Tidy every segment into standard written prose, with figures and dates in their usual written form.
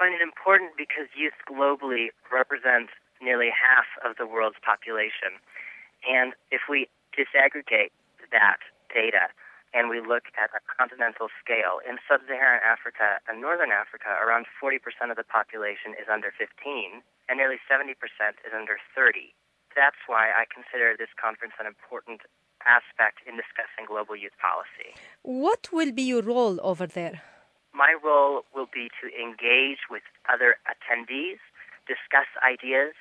find it important because youth globally represent nearly half of the world's population. And if we disaggregate that data and we look at a continental scale, in sub-Saharan Africa and northern Africa, around 40% of the population is under 15, and nearly 70% is under 30. That's why I consider this conference an important aspect in discussing global youth policy. What will be your role over there? My role will be to engage with other attendees, discuss ideas,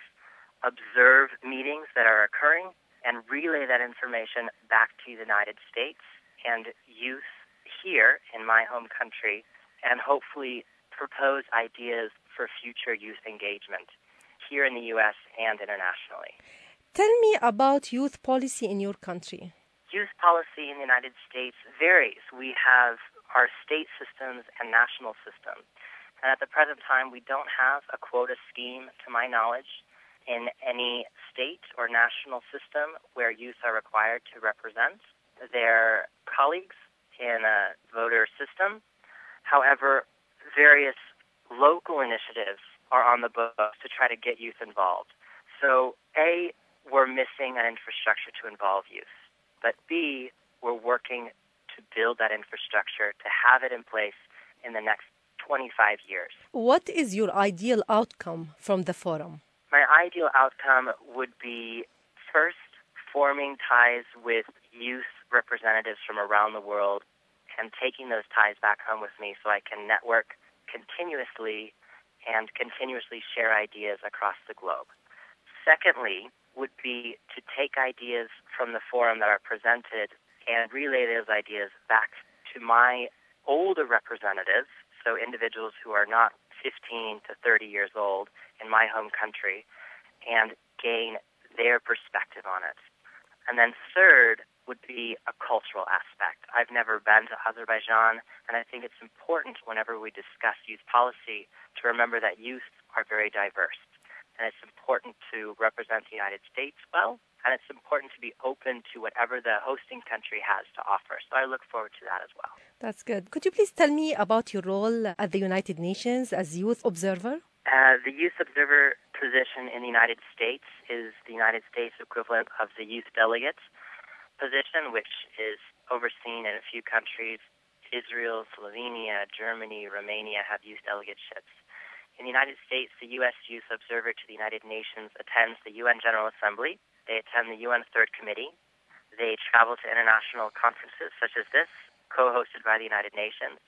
observe meetings that are occurring, and relay that information back to the United States and youth here in my home country, and hopefully propose ideas for future youth engagement here in the U.S. and internationally. Tell me about youth policy in your country. Youth policy in the United States varies. We have our state systems and national systems. And at the present time, we don't have a quota scheme, to my knowledge, in any state or national system where youth are required to represent their colleagues in a voter system. However, various local initiatives are on the books to try to get youth involved. So, A, we're missing an infrastructure to involve youth. But B, we're working to build that infrastructure, to have it in place in the next 25 years. What is your ideal outcome from the forum? My ideal outcome would be, first, forming ties with youth representatives from around the world and taking those ties back home with me so I can network continuously and continuously share ideas across the globe. Secondly, would be to take ideas from the forum that are presented and relay those ideas back to my older representatives, so individuals who are not 15 to 30 years old in my home country, and gain their perspective on it. And then third would be a cultural aspect. I've never been to Azerbaijan, and I think it's important whenever we discuss youth policy to remember that youth are very diverse. And it's important to represent the United States well, and it's important to be open to whatever the hosting country has to offer. So I look forward to that as well. That's good. Could you please tell me about your role at the United Nations as youth observer? The youth observer position in the United States is the United States equivalent of the youth delegate position, which is overseen in a few countries. Israel, Slovenia, Germany, Romania have youth delegateships. In the United States, the U.S. Youth Observer to the United Nations attends the UN General Assembly. They attend the UN Third Committee. They travel to international conferences such as this, co-hosted by the United Nations.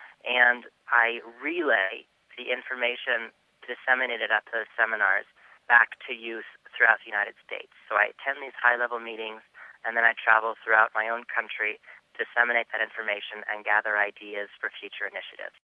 And I relay the information disseminated at those seminars back to youth throughout the United States. So I attend these high-level meetings, and then I travel throughout my own country, disseminate that information, and gather ideas for future initiatives.